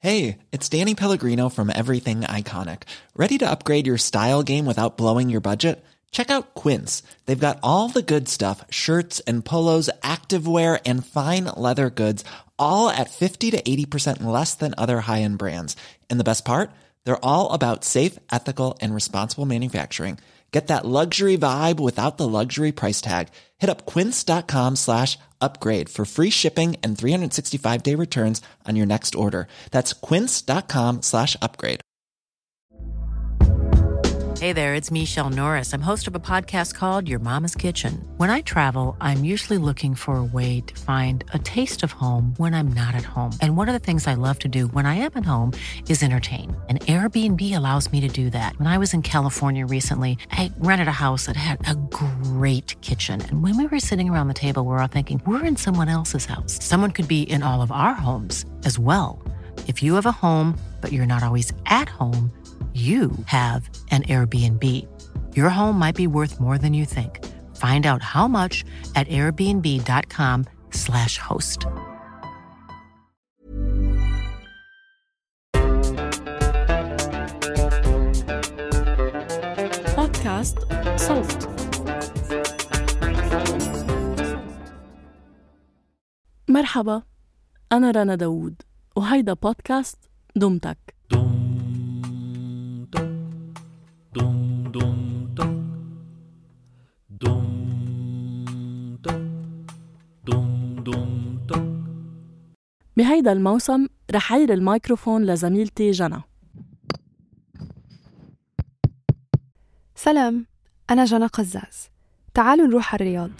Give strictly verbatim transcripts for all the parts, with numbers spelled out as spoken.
Hey, it's Danny Pellegrino from Everything Iconic. Ready to upgrade your style game without blowing your budget? Check out Quince. They've got all the good stuff, shirts and polos, activewear, and fine leather goods, all at fifty to eighty percent less than other high-end brands. And the best part? They're all about safe, ethical, and responsible manufacturing. Get that luxury vibe without the luxury price tag. Hit up quince.com slash upgrade for free shipping and three sixty-five day returns on your next order. That's quince.com slash upgrade. Hey there, it's Michelle Norris. I'm host of a podcast called Your Mama's Kitchen. When I travel, I'm usually looking for a way to find a taste of home when I'm not at home. And one of the things I love to do when I am at home is entertain. And Airbnb allows me to do that. When I was in California recently, I rented a house that had a great kitchen. And when we were sitting around the table, we were all thinking, we're in someone else's house. Someone could be in all of our homes as well. If you have a home, but you're not always at home, you have an Airbnb. Your home might be worth more than you think. Find out how much at airbnb.com slash host. بودكاست صوت. مرحبا، أنا رنا داوود وهيدا بودكاست دمتك. بهيدا الموسم رح عير الميكروفون لزميلتي جنى. سلام، أنا جنى قزاز. تعالوا نروح على الرياض.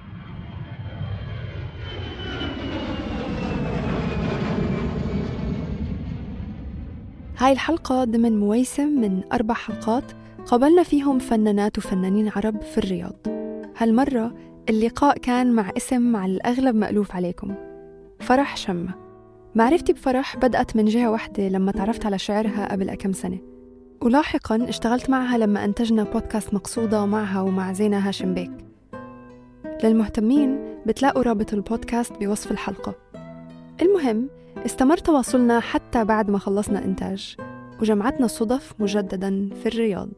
هاي الحلقة ضمن مويسم من أربع حلقات قابلنا فيهم فنانات وفنانين عرب في الرياض. هالمرة اللقاء كان مع اسم على الأغلب مألوف عليكم، فرح شمة. معرفتي بفرح بدأت من جهة واحدة لما تعرفت على شعرها قبل كم سنة، ولاحقاً اشتغلت معها لما أنتجنا بودكاست مقصودة معها ومع زينة هاشم بيك. للمهتمين بتلاقوا رابط البودكاست بوصف الحلقة. المهم استمر تواصلنا حتى بعد ما خلصنا إنتاج، وجمعتنا الصدف مجدداً في الرياض.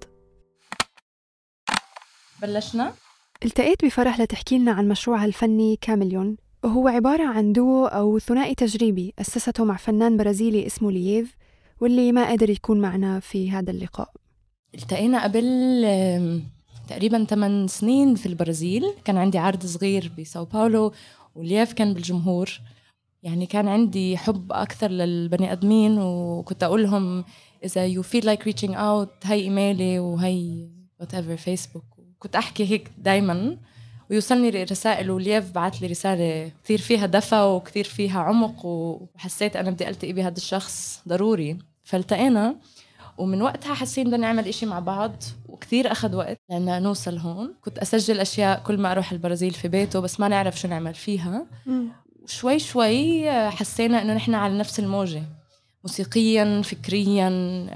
بلشنا؟ التقيت بفرح لتحكي لنا عن مشروعها الفني كاميليون، وهو عبارة عن دوو أو ثنائي تجريبي أسسته مع فنان برازيلي اسمه لييف، واللي ما قدر يكون معنا في هذا اللقاء. التقينا قبل تقريباً ثمان سنين في البرازيل. كان عندي عرض صغير بساو باولو ولييف كان بالجمهور. يعني كان عندي حب أكثر للبني أدمين، وكنت أقول لهم إذا you feel like reaching out هاي إيميلي وهاي whatever فيسبوك. كنت أحكي هيك دايماً ويوصلني رسائل، ولييف بعت لي رسالة كثير فيها دفى وكثير فيها عمق، وحسيت أنا بدي ألتقي بهذا الشخص ضروري. فالتقينا، ومن وقتها حسين بدنا نعمل إشي مع بعض، وكثير أخذ وقت لأن نوصل هون. كنت أسجل أشياء كل ما أروح البرازيل في بيته، بس ما نعرف شو نعمل فيها. وشوي شوي حسينا إنه نحن على نفس الموجة موسيقياً فكرياً،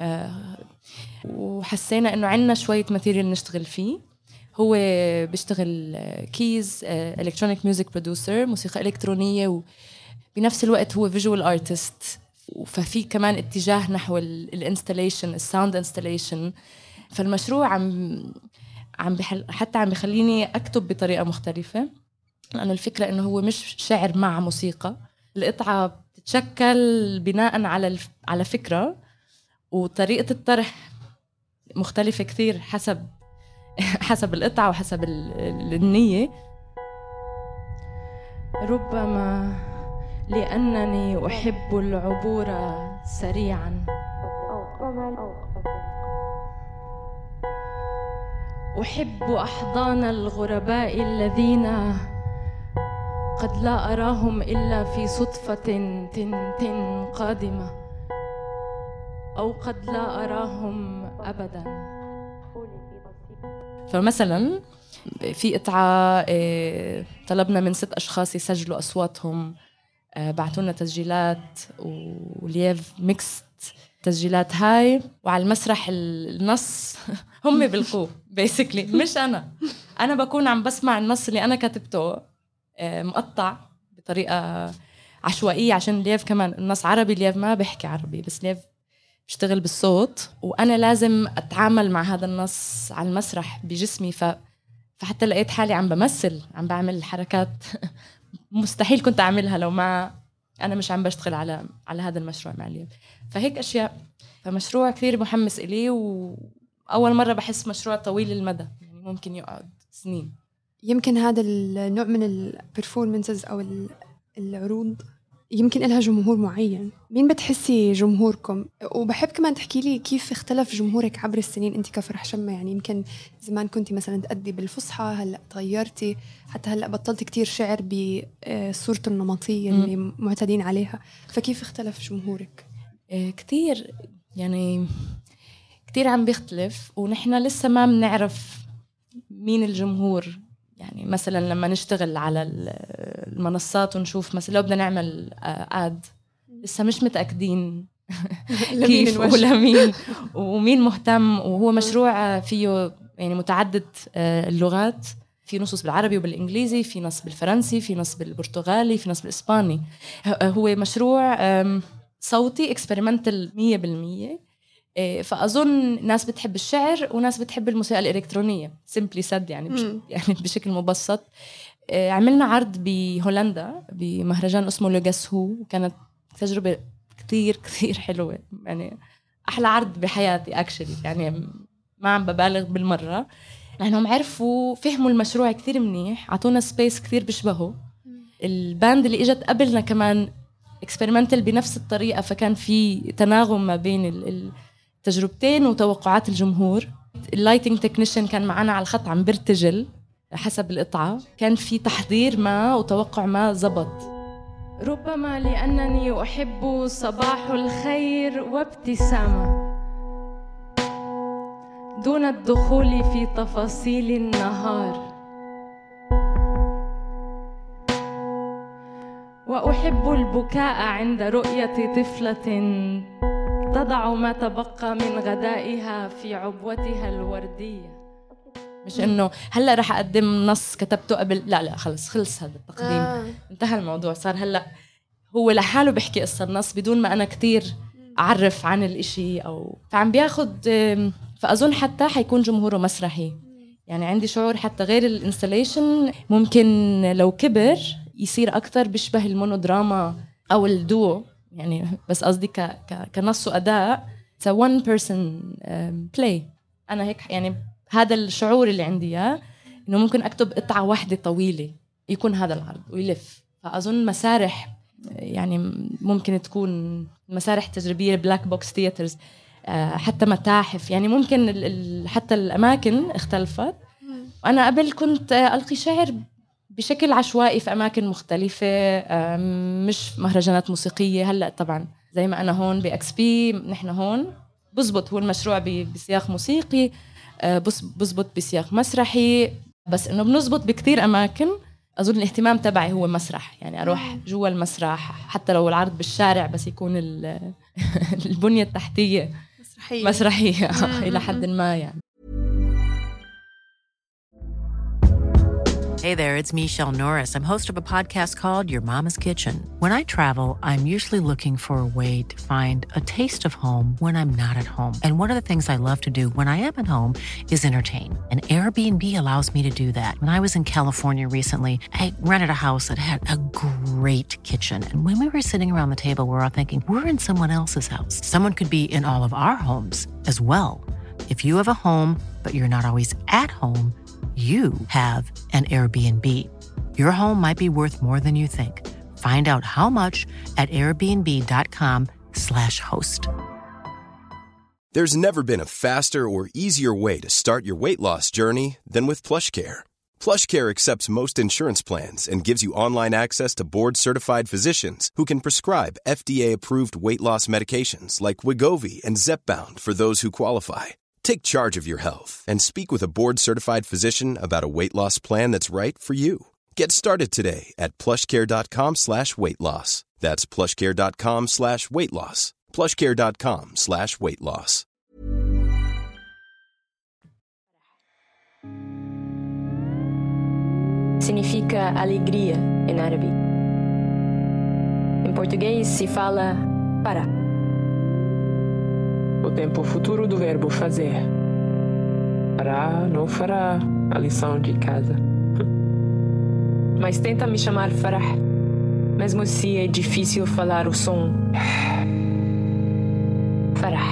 وحسينا إنه عنا شوية ماتيريال نشتغل فيه. هو بيشتغل كيز إلكترونيك ميوزك برودوسر، موسيقى إلكترونية، وبنفس الوقت هو فيجوال آرتست. ففي كمان اتجاه نحو الانستليشن، الساوند انستليشن. فالمشروع عم عم بحل حتى عم بخليني أكتب بطريقة مختلفة، لأنه الفكرة إنه هو مش شعر مع موسيقى. القطعة بتتشكل بناء على الف... على فكرة، وطريقة الطرح مختلفة كثير حسب حسب القطعة وحسب النية. ربما لأنني أحب العبور سريعا، أحب أحضان الغرباء الذين قد لا أراهم إلا في صدفة تن تن قادمة، أو قد لا أراهم أبداً. فمثلاً في قطعة طلبنا من ست أشخاص يسجلوا أصواتهم، بعتونا تسجيلات ولييف ميكست تسجيلات هاي، وعلى المسرح النص هم بيلقوه بيسكلي، مش أنا أنا بكون عم بسمع النص اللي أنا كتبته مقطع بطريقة عشوائية عشان ليف كمان النص عربي، ليف ما بحكي عربي بس ليف بشتغل بالصوت، وأنا لازم أتعامل مع هذا النص على المسرح بجسمي. ف... فحتى لقيت حالي عم بمثل، عم بعمل حركات مستحيل كنت أعملها لو ما أنا مش عم بشتغل على على هذا المشروع مع ليف. فهيك أشياء. فمشروع كثير محمس إليه، وأول مرة بحس مشروع طويل المدى، يعني ممكن يقعد سنين. يمكن هذا النوع من البرفورمانسز أو العروض يمكن إلها جمهور معين. مين بتحسي جمهوركم؟ وبحب كمان تحكي لي كيف اختلف جمهورك عبر السنين. أنت كفرح شمة يعني يمكن زمان كنتي مثلا تأدي بالفصحى، هلأ تغيرتي، حتى هلأ بطلت كتير شعر بصورته النمطية اللي م. معتادين عليها. فكيف اختلف جمهورك؟ كتير يعني كتير عم بيختلف، ونحن لسه ما بنعرف مين الجمهور. يعني مثلا لما نشتغل على المنصات ونشوف مثلا لو بدنا نعمل آد لسه مش متأكدين كيف ولا مين ومين مهتم. وهو مشروع فيه يعني متعدد اللغات، في نصوص بالعربي وبالإنجليزي، في نص بالفرنسي، في نص بالبرتغالي، في نص بالإسباني. هو مشروع صوتي إكسبيرمنتال مية بالمية. فأظن ناس بتحب الشعر وناس بتحب الموسيقى الإلكترونية simply said يعني, بش يعني بشكل مبسط. عملنا عرض بهولندا بمهرجان اسمه لوغاس هو، كانت تجربة كتير كتير حلوة، يعني أحلى عرض بحياتي actually، يعني ما عم ببالغ بالمرة. لأنهم عرفوا فهموا المشروع كتير منيح، عطونا سبيس كتير بشبهه. الباند اللي إجت قبلنا كمان experimental بنفس الطريقة، فكان في تناغم ما بين ال تجربتين وتوقعات الجمهور. اللايتنج تكنيشن كان معنا على الخط عم برتجل حسب القطعة، كان في تحضير ما وتوقع ما زبط. ربما لأنني أحب صباح الخير وابتسامة دون الدخول في تفاصيل النهار، وأحب البكاء عند رؤية طفلة تضع ما تبقى من غدائها في عبوتها الوردية. مش إنه هلأ رح أقدم نص كتبته قبل، لا لا خلص خلص هذا التقديم آه. انتهى الموضوع، صار هلأ هو لحاله بيحكي قصة النص بدون ما أنا كتير أعرف عن الإشي أو فعم بياخد. فأظن حتى حيكون جمهوره مسرحي، يعني عندي شعور حتى غير الانستليشن ممكن لو كبر يصير أكتر بيشبه المونودراما أو الدو، يعني بس قصدي ك ك كنص وأداء it's a one person um, play. أنا هيك يعني هذا الشعور اللي عندي إياه، إنه ممكن أكتب قطعة واحدة طويلة يكون هذا العرض ويلف. فأظن مسارح يعني ممكن تكون مسارح تجريبية بلاك بوكس ثياترز، حتى متاحف، يعني ممكن ال ال حتى الأماكن اختلفت. وأنا قبل كنت ألقي شعر بشكل عشوائي في أماكن مختلفة، مش مهرجانات موسيقية. هلأ طبعا زي ما أنا هون بإكس بي، نحن هون بزبط هو المشروع بسياق موسيقي، بزبط بسياق مسرحي، بس إنه بنزبط بكتير أماكن. أظن الاهتمام تبعي هو مسرح، يعني أروح جوا المسرح حتى لو العرض بالشارع، بس يكون البنية التحتية مسرحية, مسرحية. إلى حد ما يعني. Hey there, it's Michelle Norris. I'm host of a podcast called Your Mama's Kitchen. When I travel, I'm usually looking for a way to find a taste of home when I'm not at home. And one of the things I love to do when I am at home is entertain. And Airbnb allows me to do that. When I was in California recently, I rented a house that had a great kitchen. And when we were sitting around the table, we were all thinking, we're in someone else's house. Someone could be in all of our homes as well. If you have a home, but you're not always at home, you have an Airbnb. Your home might be worth more than you think. Find out how much at airbnb.com slash host. There's never been a faster or easier way to start your weight loss journey than with PlushCare. PlushCare accepts most insurance plans and gives you online access to board-certified physicians who can prescribe F D A-approved weight loss medications like Wegovy and Zepbound for those who qualify. Take charge of your health and speak with a board-certified physician about a weight loss plan that's right for you. Get started today at plushcare.com slash weight loss. That's plushcare.com slash weight loss. plushcare.com slash weight loss. Significa alegria em árabe. Em português se fala para. O tempo futuro do verbo fazer. Fará, não fará a lição de casa. Mas tenta me chamar Farah, mesmo se é difícil falar o som. Farah.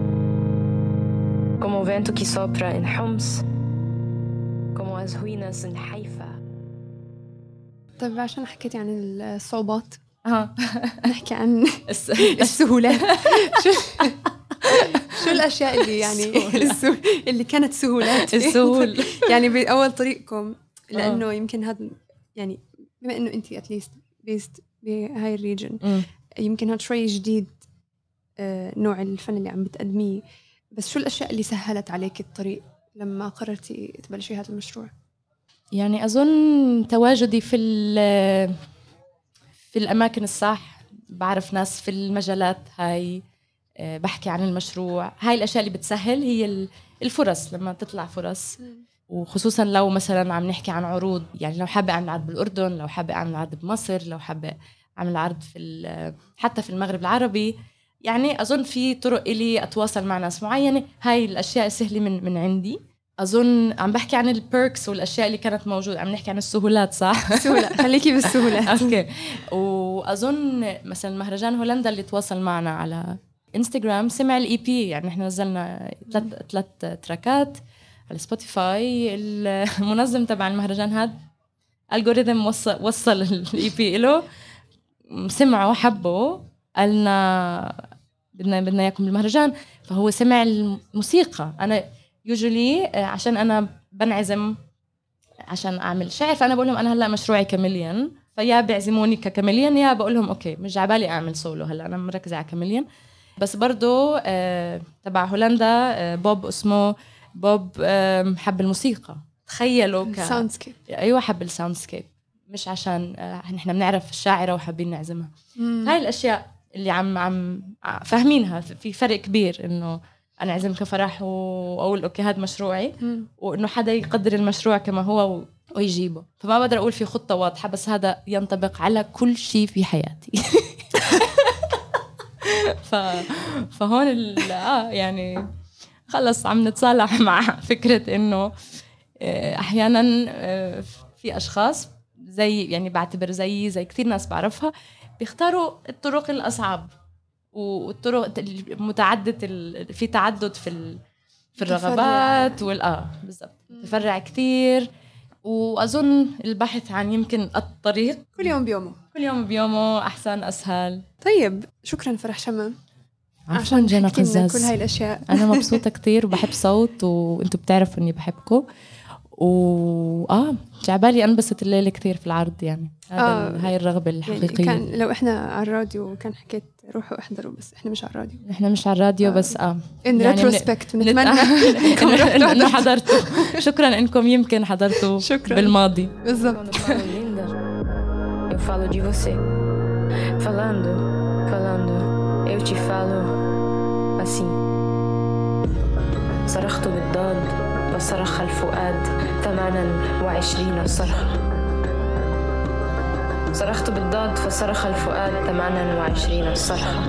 Como o vento que sopra em Homs, como as ruínas em Haifa. طيب عشان حكيت عن الصعوبات اه نحكي عن السهولات. شو شو الأشياء اللي يعني السهول اللي كانت سهولات السهول يعني بأول طريقكم، لأنه يمكن هذا يعني بما إنه أنتي أتليست بيست بهاي الريجن يمكن هذا شوي جديد نوع الفن اللي عم بتقدميه، بس شو الأشياء اللي سهلت عليك الطريق لما قررتي تبلشي هذا المشروع؟ يعني أظن تواجدي في في الأماكن الصح، بعرف ناس في المجالات هاي، بحكي عن المشروع، هاي الأشياء اللي بتسهل هي الفرص لما تطلع فرص. وخصوصا لو مثلا عم نحكي عن عروض، يعني لو حابة أعمل عرض بالأردن، لو حابة أعمل عرض بمصر، لو حابة أعمل عرض في حتى في المغرب العربي، يعني أظن في طرق إلي أتواصل مع ناس معينة. هاي الأشياء سهلة من من عندي. أظن عم بحكي عن البيركس والأشياء اللي كانت موجودة، عم نحكي عن السهولات صح؟ سهولة، خليكي بالسهولات. أوكي. وأظن مثلا مهرجان هولندا اللي تواصل معنا على إنستغرام سمع الإي بي، يعني إحنا نزلنا ثلاث ثلاث تراكات على سبوتيفاي. المنظم تبع المهرجان هذا الجوريثم وصل وصل الإي بي له، سمعوا حبوا، قالنا بدنا بدنا إياكم بالمهرجان. فهو سمع الموسيقى. أنا يوجولي عشان أنا بنعزم عشان أعمل شعر، فأنا بقول لهم أنا هلأ مشروعي كاميليان، فيا بيعزموني ككاميليان يا بقول لهم أوكي مش عبالي أعمل سولو، هلأ أنا مركزة على كاميليان. بس برضو آه تبع هولندا آه بوب اسمه بوب آه حب الموسيقى. تخيلوا الساوندسكيب. أيوة حب الساوندسكيب، مش عشان آه نحن بنعرف الشاعرة وحابين نعزمها. مم. هاي الأشياء اللي عم عم فاهمينها. في فرق كبير إنه أنا أعزم كفرح وأقول أوكي هذا مشروعي، مم. وإنه حدا يقدر المشروع كما هو ويجيبه. فما بقدر أقول في خطة واضحة، بس هذا ينطبق على كل شيء في حياتي. ف... فهون ال... آه يعني خلص عم نتصالح مع فكرة إنه أحياناً في أشخاص زي يعني بعتبر زي زي كثير ناس بعرفها بيختاروا الطرق الأصعب والطرق المتعددة ال... في تعدد في ال... في الرغبات والآه بالضبط تفرع كثير. وأظن البحث عن يمكن الطريق كل يوم بيومه كل يوم بيومه أحسن أسهل. طيب شكراً فرح شمام عشان جنى قزاز. كل هاي الأشياء أنا مبسوطة كتير وبحب صوت، وأنتوا بتعرفوا إني بحبكم، وآه جعبالي أنبسط الليلة كتير في العرض. يعني هذا آه هاي الرغبة الحقيقية. يعني كان لو إحنا على الراديو كان حكيت روحوا احضروا، بس إحنا مش على الراديو. إحنا مش على الراديو آه. بس آه إن يعني ريتروسبكت نتمنى إنكم حضرتوا. شكرا إنكم يمكن حضرتوا شكرا. بالماضي بالضبط. Eu falo de você, falando, falando, eu te falo assim. صرخت بالضاد فصرخ الفؤاد ثمانية وعشرين صرخة. صرخت بالضاد فصرخ الفؤاد ثمانية وعشرين صرخة.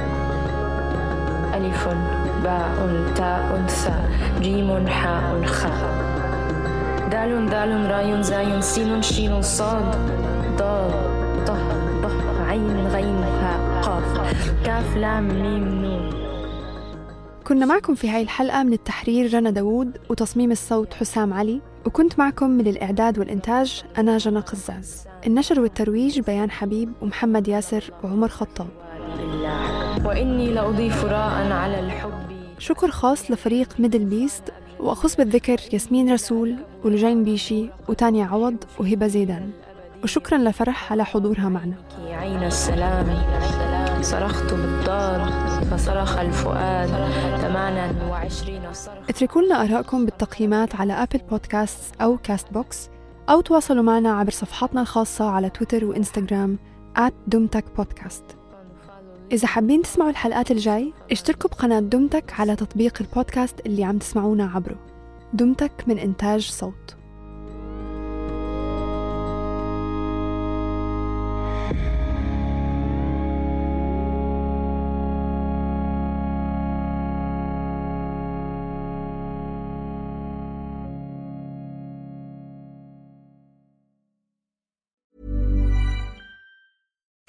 ألف باء تاء ثاء جيم حاء خاء دال دال راي زاي سين شين صاد ضاد طه ض عين غين هاء قاف كاف لام ميم نون. كنا معكم في هاي الحلقة من التحرير رنا داوود وتصميم الصوت حسام علي، وكنت معكم من الإعداد والإنتاج أنا جنى قزاز. النشر والترويج بيان حبيب ومحمد ياسر وعمر خطاب. وإني لأضيف راء على الحب. شكر خاص لفريق ميدل بيست، وأخص بالذكر ياسمين رسول ولجين بيشي وتانيا عوض وهبة زيدان. وشكرا لفرح على حضورها معنا. عين السلام صرخت بالضاد فصرخ الفؤاد ثمانية وعشرين صرخ. اتركوا لنا آرائكم بالتقييمات على أبل بودكاست أو كاست بوكس، أو تواصلوا معنا عبر صفحاتنا الخاصة على تويتر وإنستغرام آت دومتك بودكاست. إذا حابين تسمعوا الحلقات الجاي اشتركوا بقناة دومتك على تطبيق البودكاست اللي عم تسمعونا عبره. دومتك من إنتاج صوت.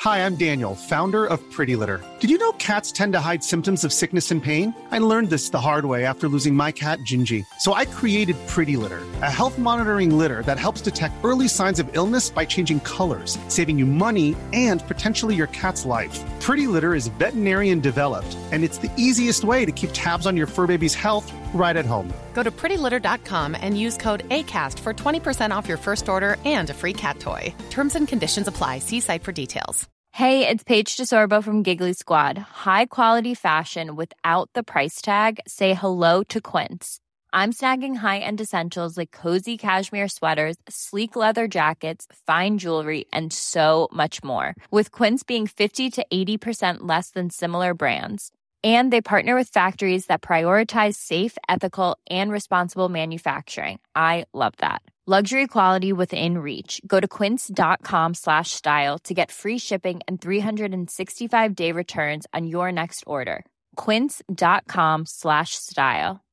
Hi, I'm Daniel, founder of Pretty Litter. Did you know cats tend to hide symptoms of sickness and pain? I learned this the hard way after losing my cat, Gingy. So I created Pretty Litter, a health monitoring litter that helps detect early signs of illness by changing colors, saving you money and potentially your cat's life. Pretty Litter is veterinarian developed, and it's the easiest way to keep tabs on your fur baby's health right at home. Go to pretty litter dot com and use code ACAST for twenty percent off your first order and a free cat toy. Terms and conditions apply. See site for details. Hey, it's Paige DeSorbo from Giggly Squad. High quality fashion without the price tag. Say hello to Quince. I'm snagging high-end essentials like cozy cashmere sweaters, sleek leather jackets, fine jewelry, and so much more. With Quince being fifty to eighty percent less than similar brands. And they partner with factories that prioritize safe, ethical, and responsible manufacturing. I love that. Luxury quality within reach. Go to quince.com slash style to get free shipping and three sixty-five day returns on your next order. Quince.com slash style.